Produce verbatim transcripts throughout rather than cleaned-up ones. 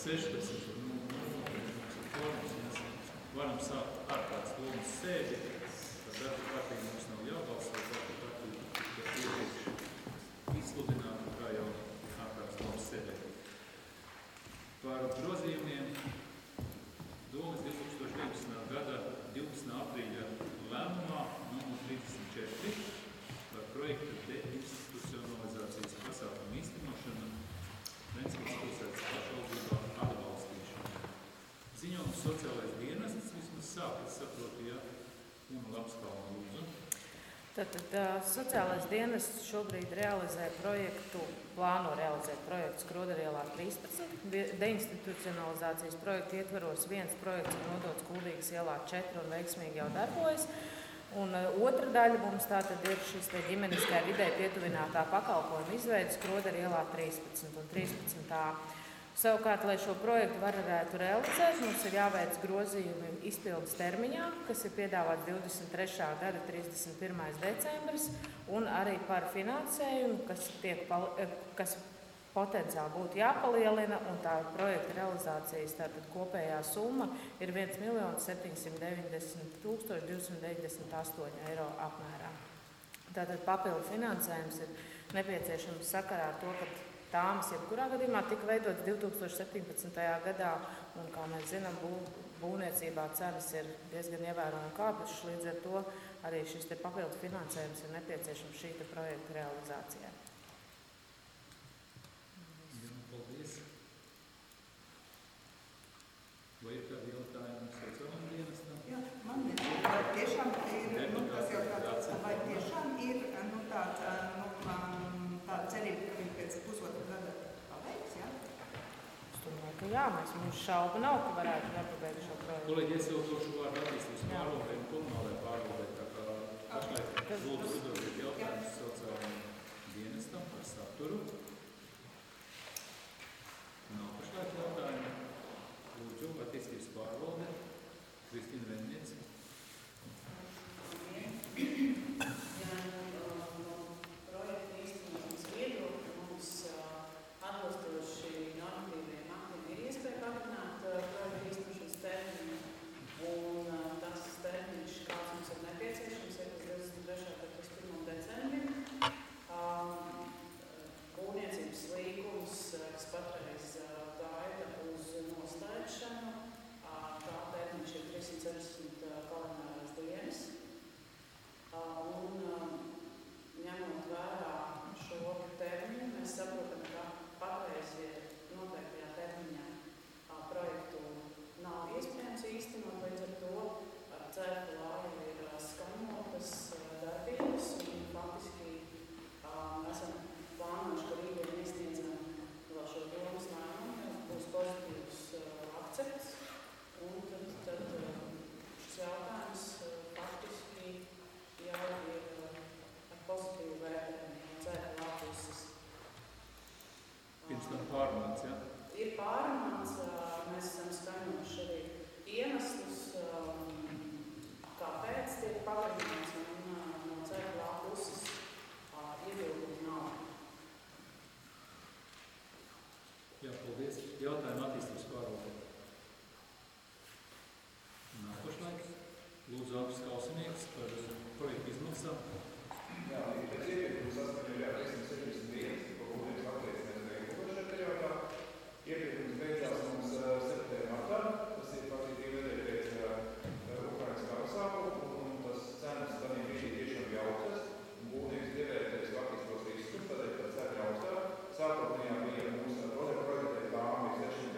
sešpadsmit. Nu, mums ir formas, mēs varam sākt ārkārtas domas sēdi. Tad darba kārtīgi mums nav jābalso, darba kārtīgi tika iepriekš izsludināta, kā jau ārkārtas domas sēdē. Par grozījumiem domas divtūkstoš deviņpadsmitā gada divpadsmitā aprīļa lēmumā numur trīsdesmit četri par projektu deinstitucionalizācijas pasākumu īstenošanu Ventspils pilsētas pašvaldībā atbalstīšanu. Ziņojums sociālais dienests vismaz sāk, es saprotu, ja, un Lapskalna lūdzu. Tātad sociālais dienests šobrīd realizē projektu, plāno realizēt projektu Skroderielā trīspadsmit. Deinstitucionalizācijas projektu ietvaros viens projekts ir nodots Kuldīgas ielā četri un veiksmīgi jau darbojas. Un otra daļa mums tātad ir šis te ģimeniskai vidē pietuvinātā pakalpojuma izveide Skroderielā trīspadsmit un trīspadsmit A. Savukārt, lai šo projektu varētu realizēt, mums ir jāveic grozījumi izpildes termiņā, kas ir piedāvāts divdesmit trešā gada trīsdesmit pirmais decembris, un arī par finansējumu, kas, tiek, kas potenciāli būtu jāpalielina, un tā projekta realizācijas tātad kopējā summa ir viens miljons septiņsimt deviņdesmit tūkstoši divsimt deviņdesmit astoņi eiro apmērā. Tātad papildu finansējums ir nepieciešams sakarā ar to, ka tāmas jebkurā gadījumā tika veidotas divtūkstoš septiņpadsmitajā gadā, un, kā mēs zinām, bū, būvniecībā cenas ir diezgan ievērojami kāpušas, līdz ar to arī šis te papildu finansējums ir nepieciešams šī te projekta realizācijā. Jā, paldies. Vai ir kādi jautājumi sociālajiem dienestam? Jā, man ir. Tiešām ir, nu, tas jau tāds, vai tiešām ir, nu, tāds, nu, tāda cerība, ka viņi pēc pusotra gada paveiks, jā? Es domāju, ka jā, mēs mums šaubu nav, ka varētu nepabeigt šo projektu. Kolēģi, es jau došu vārdu attīstības pārvaldē un komunālajai pārvaldē, tā kā pašlaik lūdzu uzdodiet jautājumus sociālajiem dienestam par saturu. Nav pašlaik jautājumu. Lūdzu, attīstības pārvaldē. Kristīna Venniece. Atbilstoši normatīviem aktiem ir iespēja pagarināt projektu īstenošanas termiņu, un tas termiņš, kāds mums ir nepieciešams, ir līdz divdesmit trešā gada pirmajam decembrim. Būvniecības līgums, kas patreiz gaida uz noslēgšanu, tā termiņš ir trīssimt sešdesmit kalendārās dienas. Un ņemot vērā šo termiņu, mēs saprotam, ka patreizie noteiktajā termiņā projektu nav iespējams īstenot, līdz ar to C F L A jau ir skaņotas darbības, un faktiski esam plānojuši, ka rītdien iesniedzam vēl šo domas lēmumu, būs pozitīvs akcepts, un tad, tad šis jautājums faktiski jau ir ar pozitīvu vērtējumu no C F L A puses. Pirms tam pārunāts, jā? Ir pārunāts, mēs esam skaņojuši arī iemeslus, kāpēc tiek pagarināts, un no C F L A puses iebildumu nav. Jā, paldies. Jautājumu attīstības pārvaldē. Nākošlaik. Lūdzu, Andris Kausinieks par projektu izmaksām. Jā, pēc iepriekums saskaņojā trīssimt septiņdesmit viens, ko būtības apliecināts veidošajā periodā. Iepriekums beidzās mums septembrī martā, tas ir faktiski divi nedēļi pēc Ukrainas kara sākuma, un tas cenas tādā brīdī tiešām bija augstas, un būtības dievērtēs faktiski tos riskus, tādēļ, kad cena ir augstā. Sākotnējā bija mums projektē tām bija seši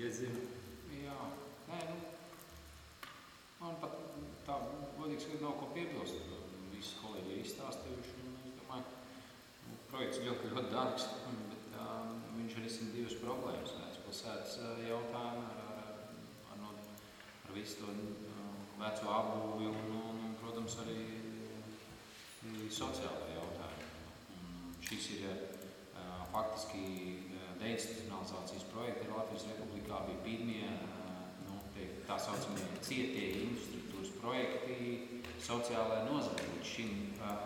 Iezim. Jā, nē, nu, man pat tā, godīgi sakot, nav ko piebilst. Visi kolēģi ir izstāstījuši, un es domāju, nu, projekts ļoti, ļoti dārgs, bet uh, viņš risina divas problēmas. Vēstpilsētas jautājumu ar, ar, ar, no, ar visu to uh, veco apbūvi un, un, un, protams, arī sociālo jautājumu. Un šis ir uh, faktiski deinstitucionalizācijas projekti Latvijas Republikā bija pirmie nu, tā saucamie cietie infrastruktūras projekti sociālajā nozarē. Līdz šim,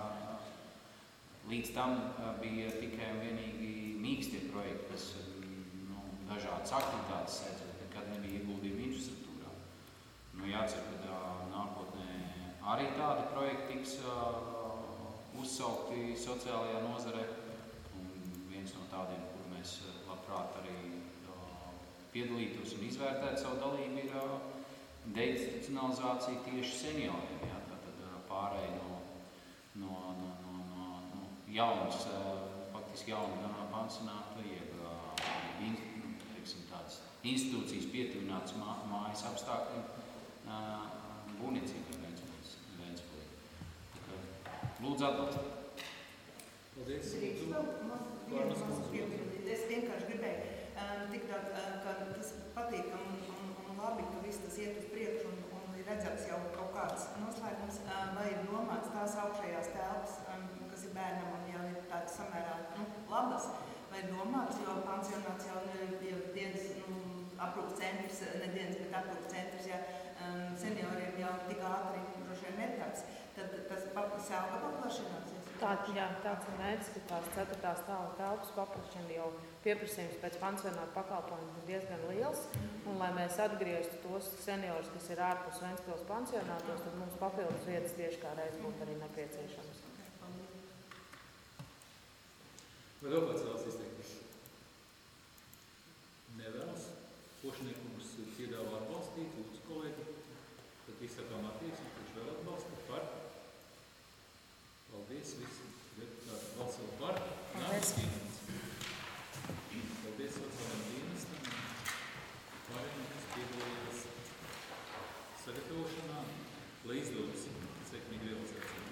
līdz tam bija tikai un vienīgi mīkstie projekti, kas nu, dažādas aktivitātes sēdz, bet nekad nebija ieguldījumi infrastruktūrā. Nu, jācer, ka nākotnē arī tādi projekti tiks uzsaukti sociālajā nozarē. Un viens no tādiem, kur mēs labprāt arī uh, piedalītos un izvērtētu savu dalību, ir uh, deinstitucionalizācija tieši senioriem. Ja? Tātad uh, pārēj no, no, no, no, no, no jaunas, uh, faktiski jauna pansionāta, jeb uh, in, teiksim, tādas institūcijas pietuvinātas mā, mājas apstākļiem uh, būvniecībai Ventspilī. Lūdzu atbalstīt. Paldies. Drīkst vēl vienu mazu piebildīt. Es vienkārši gribēju um, tik daudz, uh, ka tas patīk un, un, un labi, ka viss tas iet uz priekšu un, un ir redzams jau kaut kāds noslēgums, uh, vai ir domāts tās augšējās telpas, um, kas ir bērnam un jau ir tādas samērā nu, labas, vai ir domāts, jo pansionāts jau ir dienas nu, aprūpas centrs, ne dienas, bet aprūpas centrs, ja um, senioriem jau tik ātri droši vien netaps, tad tas sāka paplašināsies. Tā, jā, tāds ir mērķis, ka tās ceturtās stāva telpas paplašina jau pieprasījums pēc pansionāta pakalpojumu ir diezgan liels. Un, lai mēs atgrieztu tos seniorus, kas ir ārpus Ventspils pansionātos, tad mums papildus vietas tieši kā reiz būtu arī nepieciešams. Vai vēl kāds vēlas izteikties? Nevēlas. Pošniekums piedāvā atbalstīt, lūdzu kolēģi. Tad izsakām attieksmi, kurš vēl atbalsta par. Paldies, visi deputāti balso par. Nākas pieņemts. Paldies sociālajiem dienestam. Pārējiem, kas piedalījās sagatavošanā, lai izdodas sekmīgi realizācija.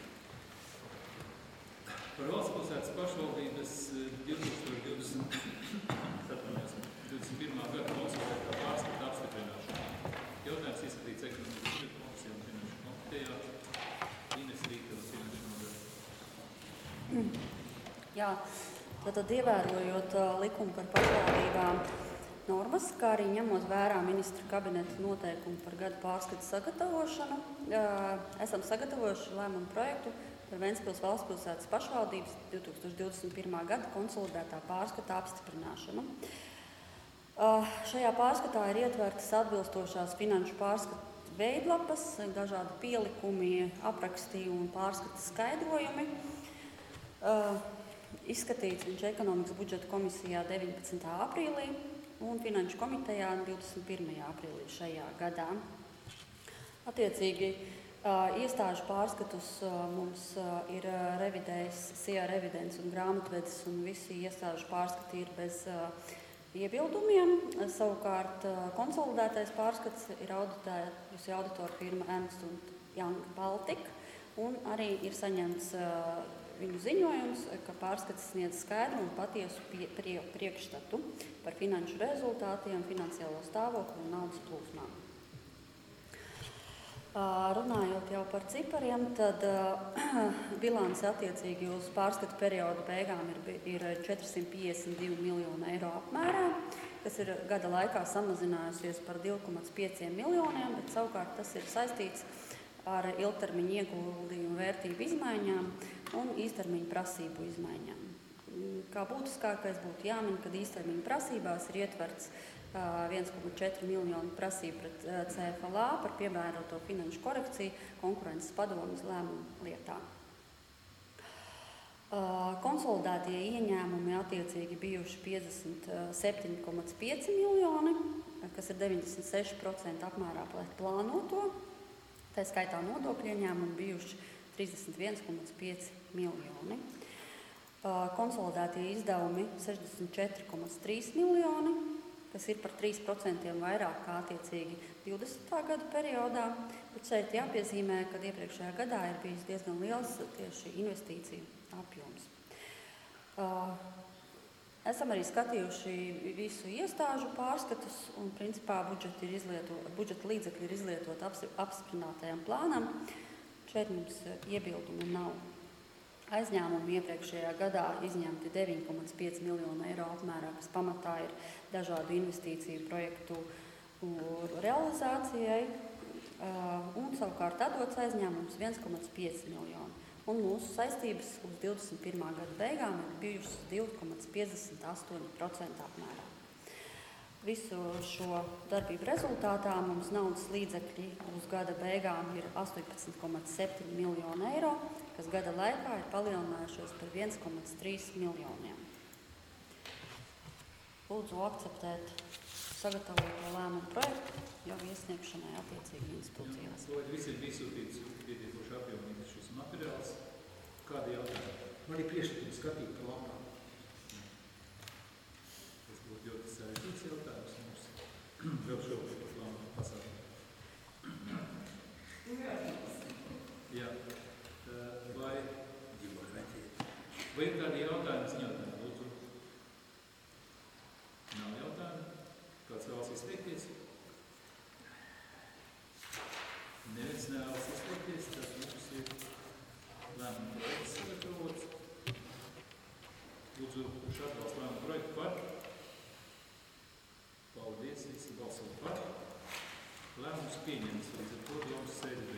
Par Valstspilsētas pašvaldības divtūkstoš divdesmit pirmā gada konsolidētā pārskata apstiprināšana. Jautājums izskatīts ekonomikas budžeta komisijā un finanšu komitejā. Ines Rītavas finanšu nodaļa. Jā, tad ievērojot uh, likumu par pašvaldībām normas, kā arī ņemot vērā ministra kabineta noteikumu par gada pārskatu sagatavošanu, uh, esam sagatavojuši lēmumu projektu par Ventspils Valstspilsētas pašvaldības divtūkstoš divdesmit pirmā gada konsolidētā pārskata apstiprināšanu. Uh, šajā pārskatā ir ietvertas atbilstošās finanšu pārskatu veidlapas, dažādi pielikumi, apraksti un pārskata skaidrojumi. Uh, izskatīts viņš ekonomikas budžeta komisijā deviņpadsmitā aprīlī un finanšu komitejā divdesmit pirmajā aprīlī šajā gadā. Attiecīgi, uh, iestāžu pārskatus uh, mums uh, ir uh, revidējis S I A revidents un grāmatvedis, un visi iestāžu pārskati ir bez uh, iebildumiem. Savukārt uh, konsolidētais pārskats ir auditējusi auditoru firma Ernst and Young Baltic, un arī ir saņemts uh, viņu ziņojums, ka pārskats sniedz skaidru un patiesu pie, prie, priekšstatu par finanšu rezultātiem, finansiālo stāvokli un naudas plūsmām. Uh, runājot jau par cipariem, tad uh, bilance attiecīgi uz pārskatu periodu beigām ir, ir četrsimt piecdesmit divi miljoni eiro apmērā, kas ir gada laikā samazinājusies par divi komā pieci miljoniem, bet savukārt tas ir saistīts ar ilgtermiņa ieguldījumu vērtību izmaiņām un īstermiņa prasību izmaiņām. Kā būtiskākais būtu jāmin, kad īstermiņa prasībās ir ietverts uh, viens komā četri miljonu prasību pret uh, C F L A par piemēroto finanšu korekciju konkurences padomes lēmumu lietā. Uh, konsolidētie ieņēmumi attiecīgi bijuši piecdesmit septiņi komā pieci miljoni, kas ir deviņdesmit seši procenti apmērā pret plānoto. Tā skaitā nodokļu ieņēmumi bijuši trīsdesmit viens komā pieci miljoni. Konsolidētie izdevumi sešdesmit četri komā trīs miljoni, kas ir par trīs procentiem vairāk kā attiecīgi divdesmitā gada periodā. Bet šeit jāpiezīmē, ka iepriekšējā gadā ir bijis diezgan liels tieši investīciju apjoms. Uh, esam arī skatījuši visu iestāžu pārskatus un principā budžeti ir izlieto, budžeta līdzekļi ir izlietot apstiprinātajam plānam. Šeit mums iebildumu nav. Aizņēmumi iepriekšējā gadā izņemti deviņi komats pieci miljonu eiro apmērā, kas pamatā ir dažādu investīciju projektu realizācijai, un savukārt atdots aizņēmums viens komats pieci miljonu. Un mūsu saistības uz divdesmit pirmā gada beigām ir bijušas divi komats piecdesmit astoņi procenti apmērā. Visu šo darbību rezultātā mums naudas līdzekļi uz gada beigām ir astoņpadsmit komats septiņi miljoni eiro, kas gada laikā ir palielinājušies par viens komats trīs miljoniem. Lūdzu akceptēt sagatavoto lēmumu projektu jau iesniegšanai attiecīgi institūcijās. Vai visi ir izsūtīts pietiekoši apjomīgi šis materiāls? Kādi jautājumi? Man ir priekšlikums skatīt pa lapām. Tas būtu ļoti sarežģīts jautājums mums. Vēl šobrīd par plānu pasākumu. Jā. Vai, vai ir kādi jautājumi ziņotājiem? Lūdzu. Nav jautājumi? Kāds vēlas izteikties? Neviens nevēlas izteikties, tad mums ir lēmuma projekts sagatavots. Lūdzu, kurš atbalsta lēmuma projektu par? Paldies, visi balso par. Lēmums pieņems, līdz ar to domas sēdi